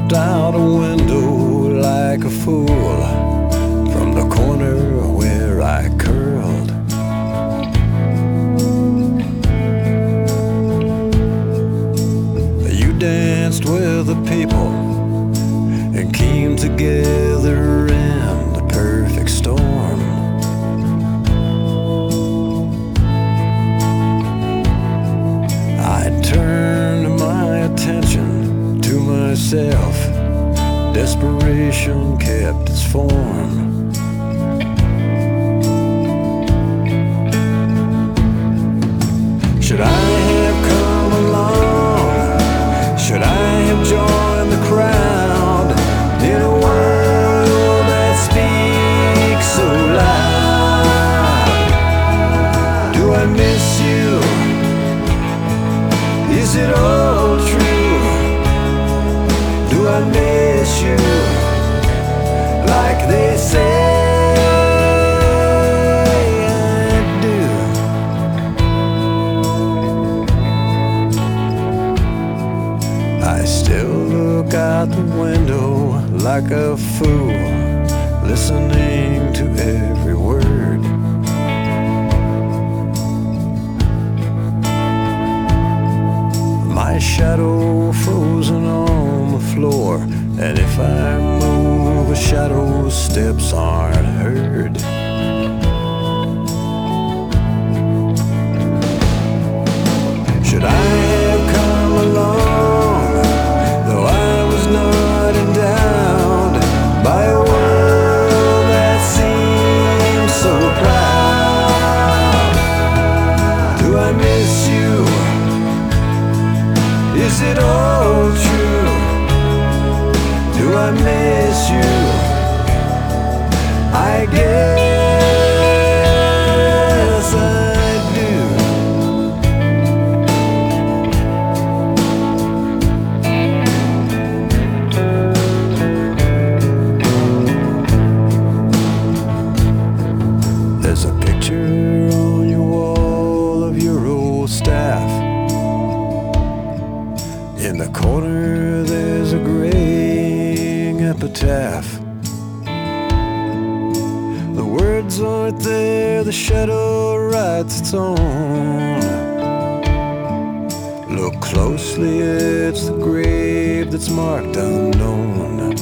looked out a window like a fool from the corner where I curled. You danced with the people and came together in the perfect storm. I turned my attention to myself. Desperation kept its form. Should I have come along? Should I have joined the crowd in a world that speaks so loud? Do I miss you? Is it all true? Do I miss you like they say I do? I still look out the window like a fool, listening to every word. My shadow frozen on the floor, and if I move, a shadow's steps aren't heard. Should I have come along, though I was not endowed by a world that seems so proud? Do I miss you? Is it all true? Do I miss you? I guess I do. There's a picture on your wall of your old staff. In the corner there's a graying epitaph. The words aren't there, the shadow writes its own. Look closely, it's the grave that's marked unknown.